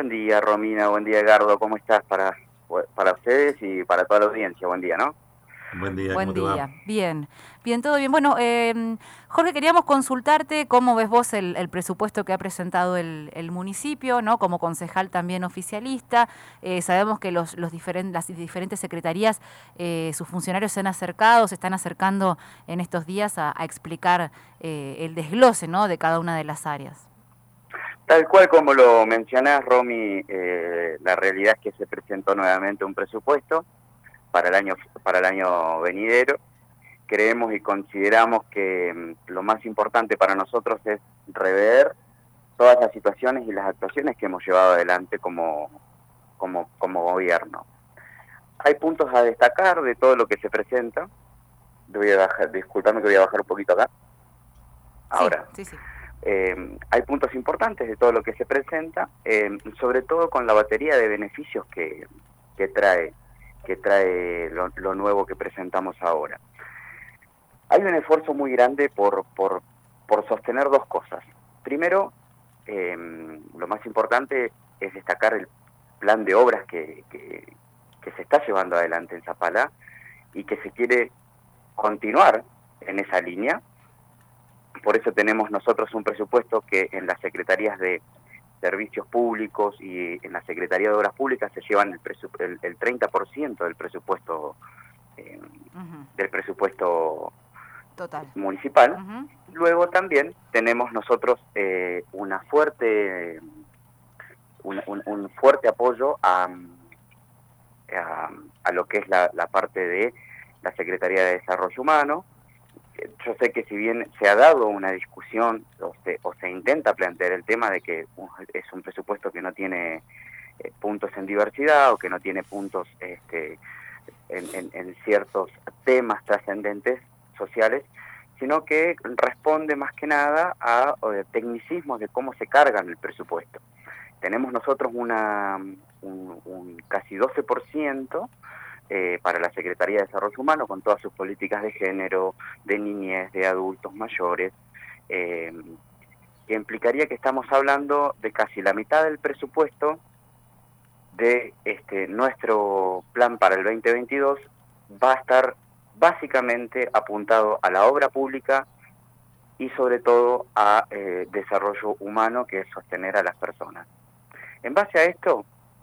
Buen día, Romina, buen día, Edgardo, ¿cómo estás para ustedes y para toda la audiencia? Buen día, ¿no? Buen día, Buen ¿cómo te va? día, bien, bien, todo bien. Bueno, Jorge, queríamos consultarte cómo ves vos el presupuesto que ha presentado el municipio, ¿no? Como concejal también oficialista. Sabemos que las diferentes secretarías, sus funcionarios se están acercando en estos días a explicar el desglose, ¿no? De cada una de las áreas. Tal cual como lo mencionás, Romy, la realidad es que se presentó nuevamente un presupuesto para el año venidero. Creemos y consideramos que lo más importante para nosotros es rever todas las situaciones y las actuaciones que hemos llevado adelante como gobierno. Hay puntos a destacar de todo lo que se presenta. Disculpame que voy a bajar un poquito acá. Ahora. Sí. Hay puntos importantes de todo lo que se presenta, sobre todo con la batería de beneficios que trae lo nuevo que presentamos ahora. Hay un esfuerzo muy grande por sostener dos cosas. Primero, lo más importante es destacar el plan de obras que se está llevando adelante en Zapala y que se quiere continuar en esa línea. Por eso tenemos nosotros un presupuesto que en las secretarías de servicios públicos y en la Secretaría de Obras Públicas se llevan el 30% del presupuesto Total. Municipal. Uh-huh. Luego también tenemos nosotros un fuerte apoyo a lo que es la parte de la Secretaría de Desarrollo Humano. Yo sé que si bien se ha dado una discusión o se intenta plantear el tema de que es un presupuesto que no tiene puntos en diversidad o que no tiene puntos en ciertos temas trascendentes sociales, sino que responde más que nada a tecnicismos de cómo se cargan el presupuesto. Tenemos nosotros un casi 12%, para la Secretaría de Desarrollo Humano, con todas sus políticas de género, de niñez, de adultos mayores, que implicaría que estamos hablando de casi la mitad del presupuesto de nuestro plan para el 2022 va a estar básicamente apuntado a la obra pública y sobre todo a desarrollo humano, que es sostener a las personas. En base a esto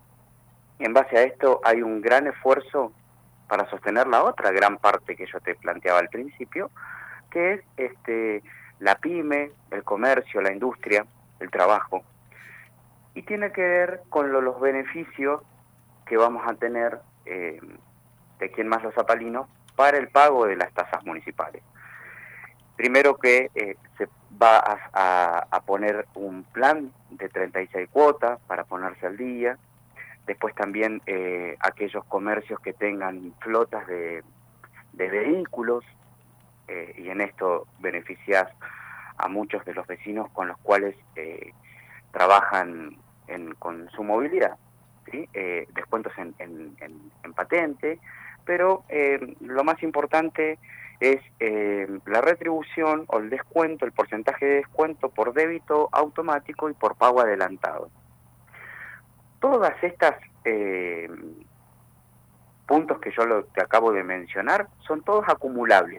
hay un gran esfuerzo para sostener la otra gran parte que yo te planteaba al principio, que es la pyme, el comercio, la industria, el trabajo, y tiene que ver con los beneficios que vamos a tener de Quién Más Los Zapalinos para el pago de las tasas municipales. Primero que se va a poner un plan de 36 cuotas para ponerse al día. Después también aquellos comercios que tengan flotas de vehículos, y en esto beneficias a muchos de los vecinos con los cuales trabajan con su movilidad, ¿sí? Descuentos en patente, pero lo más importante es la retribución o el descuento, el porcentaje de descuento por débito automático y por pago adelantado. Todas estas puntos que yo te acabo de mencionar son todos acumulables,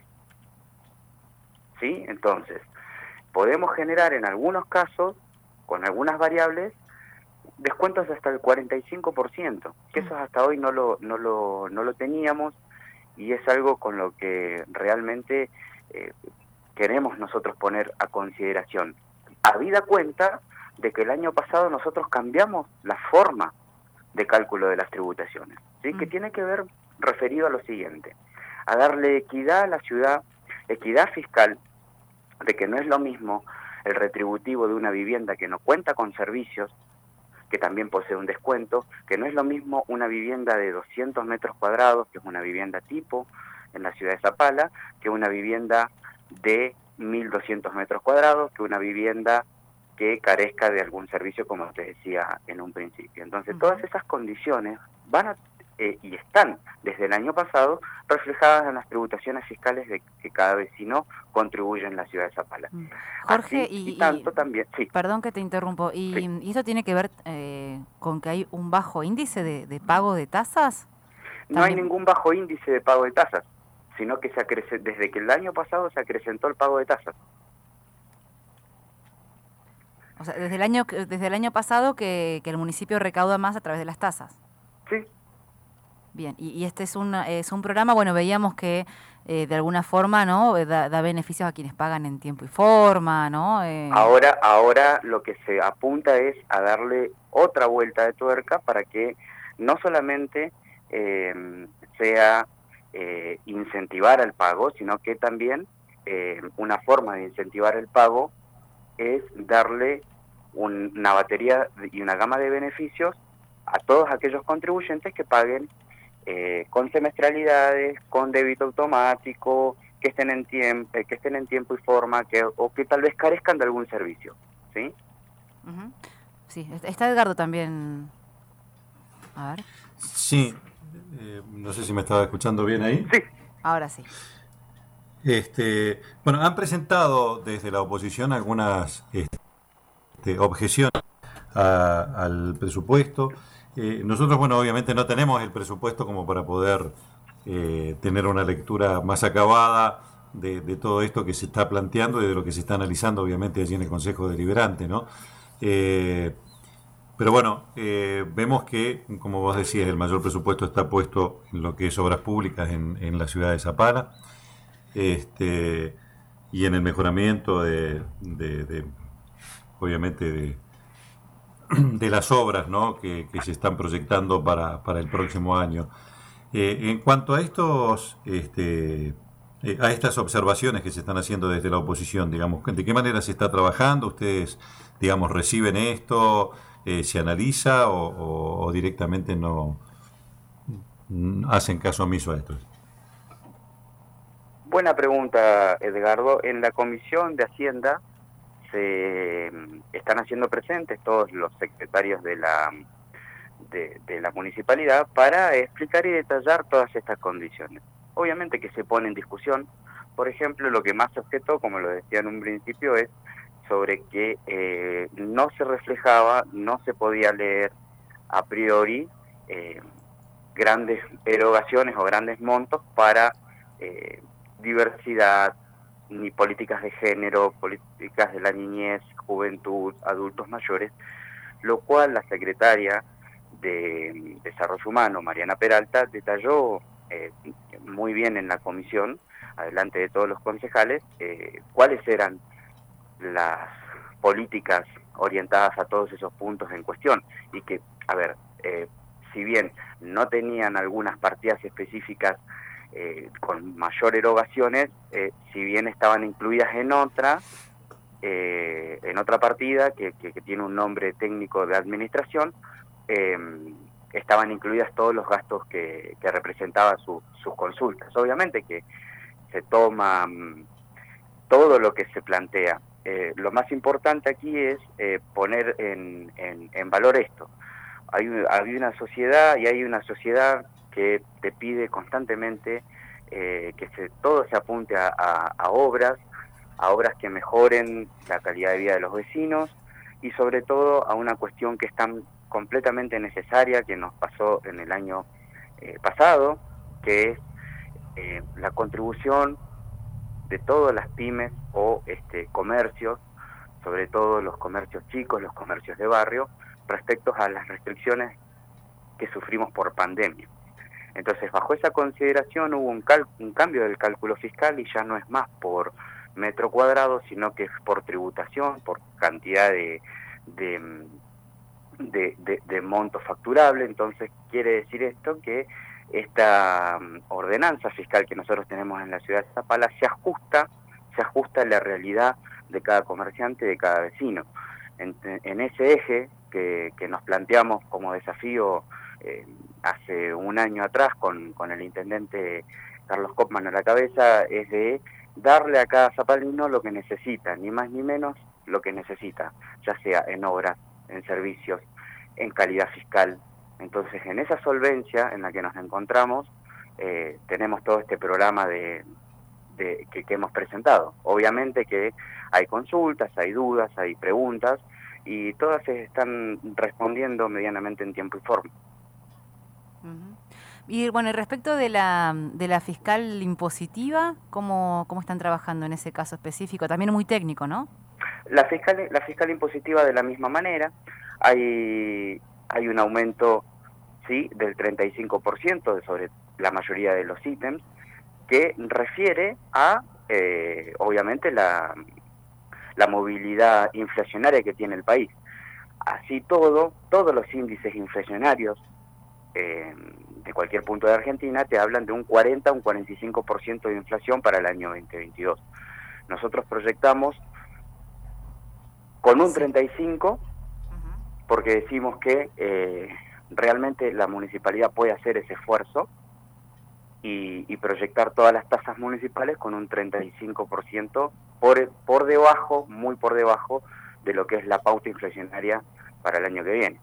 ¿sí? Entonces, podemos generar en algunos casos, con algunas variables, descuentos hasta el 45%, que eso hasta hoy no lo teníamos, y es algo con lo que realmente queremos nosotros poner a consideración. Habida cuenta de que el año pasado nosotros cambiamos la forma de cálculo de las tributaciones, ¿sí? Que tiene que ver referido a lo siguiente: a darle equidad a la ciudad, equidad fiscal, de que no es lo mismo el retributivo de una vivienda que no cuenta con servicios, que también posee un descuento, que no es lo mismo una vivienda de 200 metros cuadrados, que es una vivienda tipo en la ciudad de Zapala, que una vivienda de 1.200 metros cuadrados, que una vivienda que carezca de algún servicio, como te decía en un principio. Entonces, todas esas condiciones van a y están desde el año pasado reflejadas en las tributaciones fiscales de que cada vecino contribuye en la ciudad de Zapala. Jorge, Así, y tanto también, sí. Perdón que te interrumpo, Sí. ¿y esto tiene que ver con que hay un bajo índice de pago de tasas? No hay ningún bajo índice de pago de tasas, sino que desde que el año pasado se acrecentó el pago de tasas. O sea, desde el año pasado que el municipio recauda más a través de las tasas. Sí. Bien, y este es un programa, bueno, veíamos que de alguna forma, ¿no? Da beneficios a quienes pagan en tiempo y forma, ¿no? Ahora lo que se apunta es a darle otra vuelta de tuerca para que no solamente sea incentivar el pago, sino que también una forma de incentivar el pago es darle una batería y una gama de beneficios a todos aquellos contribuyentes que paguen con semestralidades, con débito automático, que estén en tiempo y forma, o que tal vez carezcan de algún servicio, ¿sí? Uh-huh. Sí, está Edgardo también. A ver. Sí, no sé si me estaba escuchando bien ahí. Sí. Ahora sí. Bueno, han presentado desde la oposición algunas objeciones al presupuesto. Nosotros, bueno, obviamente no tenemos el presupuesto como para poder tener una lectura más acabada de todo esto que se está planteando y de lo que se está analizando, obviamente, allí en el Consejo Deliberante, ¿no? Pero bueno, vemos que, como vos decías, el mayor presupuesto está puesto en lo que es obras públicas en la ciudad de Zapala, y en el mejoramiento obviamente, de las obras, ¿no? que se están proyectando para el próximo año. En cuanto a a estas observaciones que se están haciendo desde la oposición, digamos, ¿de qué manera se está trabajando? ¿Ustedes, digamos, reciben esto? ¿Se analiza o directamente no hacen caso omiso a esto? Buena pregunta, Edgardo. En la Comisión de Hacienda se están haciendo presentes todos los secretarios de la municipalidad para explicar y detallar todas estas condiciones. Obviamente que se pone en discusión. Por ejemplo, lo que más se objetó, como lo decía en un principio, es sobre que no se reflejaba, no se podía leer a priori grandes erogaciones o grandes montos para diversidad, ni políticas de género, políticas de la niñez, juventud, adultos mayores, lo cual la secretaria de Desarrollo Humano, Mariana Peralta, detalló muy bien en la comisión, adelante de todos los concejales, cuáles eran las políticas orientadas a todos esos puntos en cuestión, y que, a ver, si bien no tenían algunas partidas específicas con mayor erogaciones, si bien estaban incluidas en otra partida que tiene un nombre técnico de administración, estaban incluidas todos los gastos que representaban sus consultas. Obviamente que se toma todo lo que se plantea. Lo más importante aquí es poner en valor esto. Hay una sociedad que te pide constantemente que todo se apunte a obras que mejoren la calidad de vida de los vecinos y sobre todo a una cuestión que es tan completamente necesaria que nos pasó en el año pasado, que es la contribución de todas las pymes o comercios, sobre todo los comercios chicos, los comercios de barrio, respecto a las restricciones que sufrimos por pandemia. Entonces, bajo esa consideración hubo un cambio del cálculo fiscal y ya no es más por metro cuadrado, sino que es por tributación, por cantidad de monto facturable. Entonces, quiere decir esto que esta ordenanza fiscal que nosotros tenemos en la ciudad de Zapala se ajusta a la realidad de cada comerciante, de cada vecino. En ese eje que nos planteamos como desafío hace un año atrás con el intendente Carlos Kopman a la cabeza, es de darle a cada zapalino lo que necesita, ni más ni menos lo que necesita, ya sea en obras, en servicios, en calidad fiscal, Entonces, en esa solvencia en la que nos encontramos, tenemos todo este programa que hemos presentado. Obviamente que hay consultas, hay dudas, hay preguntas, y todas se están respondiendo medianamente en tiempo y forma. Y bueno, y respecto de la fiscal impositiva, ¿cómo están trabajando en ese caso específico? También muy técnico, ¿no? La fiscal impositiva de la misma manera. Hay un aumento, sí, del 35% sobre la mayoría de los ítems, que refiere a, obviamente, la movilidad inflacionaria que tiene el país. Así todos los índices inflacionarios de cualquier punto de Argentina te hablan de un 40, un 45% de inflación para el año 2022. Nosotros proyectamos con un 35%, porque decimos que realmente la municipalidad puede hacer ese esfuerzo y proyectar todas las tasas municipales con un 35% por debajo, muy por debajo de lo que es la pauta inflacionaria para el año que viene.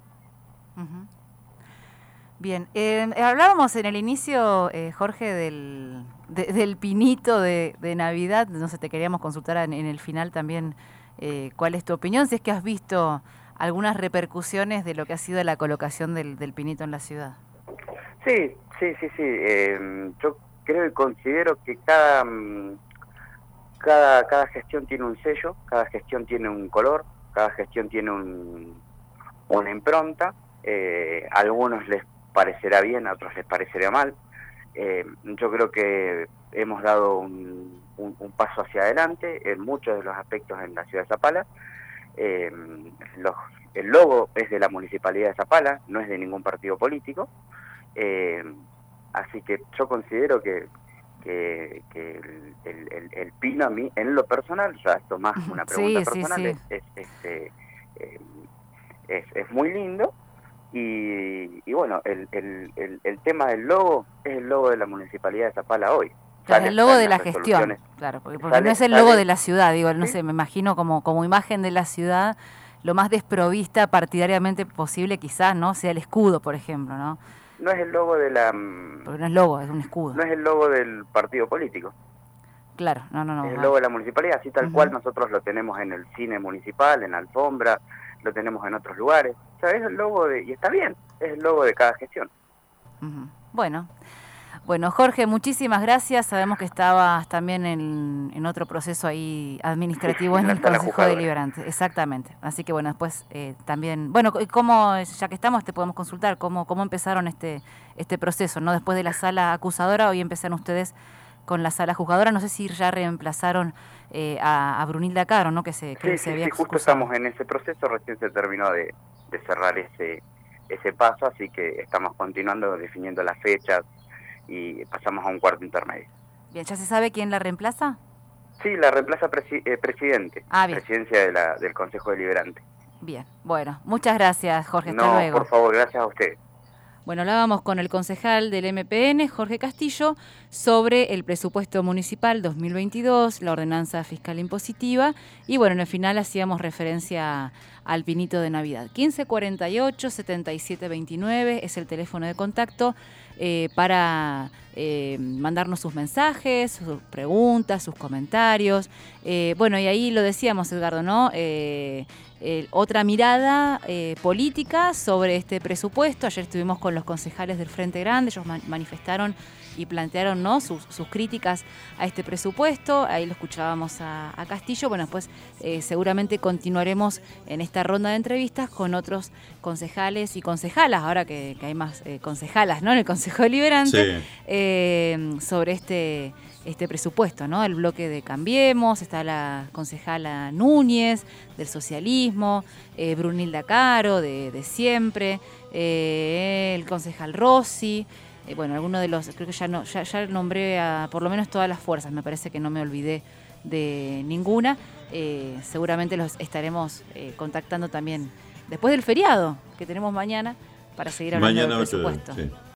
Bien, hablábamos en el inicio, Jorge, del pinito de Navidad. No sé, te queríamos consultar en el final también cuál es tu opinión, si es que has visto algunas repercusiones de lo que ha sido la colocación del pinito en la ciudad. Sí. Yo creo y considero que cada gestión tiene un sello, cada gestión tiene un color, cada gestión tiene una impronta. A algunos les parecerá bien, a otros les parecerá mal. Yo creo que hemos dado un paso hacia adelante en muchos de los aspectos en la ciudad de Zapala. El logo es de la Municipalidad de Zapala, no es de ningún partido político. Así que yo considero que el pino, a mí, en lo personal, ya esto más una pregunta personal, sí. Es muy lindo. Y bueno, el tema del logo es el logo de la Municipalidad de Zapala hoy. Claro, el logo de la gestión, claro, porque no es el logo de la ciudad, digo, no sé, me imagino como imagen de la ciudad, lo más desprovista partidariamente posible quizás, ¿no? Sea el escudo, por ejemplo, ¿no? No es el logo de la... Porque no es logo, es un escudo. No es el logo del partido político. Claro, no. Es el logo de la municipalidad, así tal cual nosotros lo tenemos en el cine municipal, en la alfombra, lo tenemos en otros lugares. O sea, es el logo y está bien, es el logo de cada gestión. Bueno, Jorge, muchísimas gracias. Sabemos que estabas también en otro proceso ahí administrativo en el Consejo Deliberante. Exactamente. Así que bueno, después también... Bueno, ya que estamos, te podemos consultar cómo empezaron este proceso, ¿no? Después de la sala acusadora, hoy empezaron ustedes con la sala juzgadora. No sé si ya reemplazaron a Brunilda Caro, ¿no? Que se había justo excusado. Estamos en ese proceso, recién se terminó de cerrar ese paso, así que estamos continuando definiendo las fechas y pasamos a un cuarto intermedio. Bien, ¿ya se sabe quién la reemplaza? Sí, la reemplaza presidente, bien. Presidencia del Consejo Deliberante. Bien, bueno, muchas gracias, Jorge, hasta luego. Por favor, gracias a usted. Bueno, hablábamos con el concejal del MPN, Jorge Castillo, sobre el presupuesto municipal 2022, la ordenanza fiscal impositiva, y bueno, en el final hacíamos referencia al pinito de Navidad. 1548-7729 es el teléfono de contacto para mandarnos sus mensajes, sus preguntas, sus comentarios. Bueno, y ahí lo decíamos, Edgardo, ¿no? Otra mirada política sobre este presupuesto. Ayer estuvimos con los concejales del Frente Grande, ellos manifestaron y plantearon, ¿no?, sus críticas a este presupuesto. Ahí lo escuchábamos a Castillo. Bueno, después seguramente continuaremos en esta ronda de entrevistas con otros concejales y concejalas, ahora que hay más concejalas, ¿no?, en el Consejo Deliberante, sobre este presupuesto, ¿no? El bloque de Cambiemos, está la concejala Núñez, del socialismo, Brunilda Caro, de siempre, el concejal Rossi, bueno, algunos de los, creo que ya nombré a por lo menos todas las fuerzas, me parece que no me olvidé de ninguna. Seguramente los estaremos contactando también después del feriado que tenemos mañana para seguir hablando del presupuesto. Sí.